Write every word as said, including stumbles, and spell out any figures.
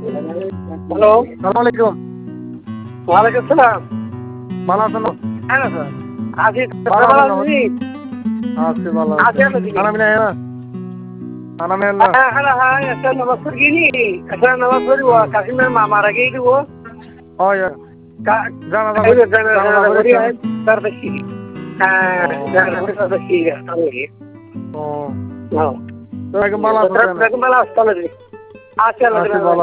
Hello, সালাম আলাইকুম। ওয়ালাইকুম সালাম। ভালো আছেন? হ্যাঁ না স্যার, আছি ভালো ভালো আছেন? আছি। আছি ভালো আছি আছি। আমরা দিদি। খানা পিনা হ্যাঁ খানা পিনা হ্যাঁ হ্যাঁ হ্যাঁ, একটা নামাজ পড়ি গিনি, একটা নামাজ পড়ি ও কাশিমের মা মারা গিয়ে দিব। হয় জানাজা এই করি জানাজা জানা করি করেছেন? তার বেশি। হ্যাঁ, জানা করি তার বেশি আমি। ও হ্যাঁ। তো একদম ভালো আছেন? বেগম বেলা আসতে হবে। আচ্ছা, আছি ভালো